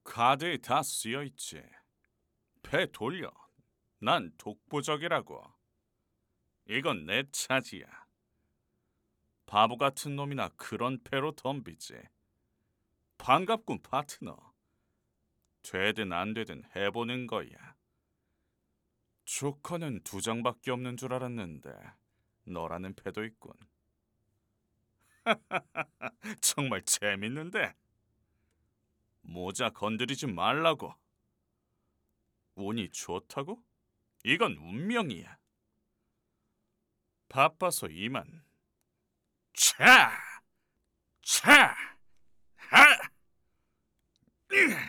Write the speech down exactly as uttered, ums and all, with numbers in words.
카드에 다 쓰여 있지. 패 돌려. 난 독보적이라고. 이건 내 차지야. 바보 같은 놈이나 그런 패로 덤비지. 반갑군 파트너. 되든 안 되든 해보는 거야. 조커는 두 장밖에 없는 줄 알았는데 너라는 패도 있군. 정말 재밌는데. 모자 건드리지 말라고. 운이 좋다고? 이건 운명이야. 바빠서 이만. 차! 차! 하!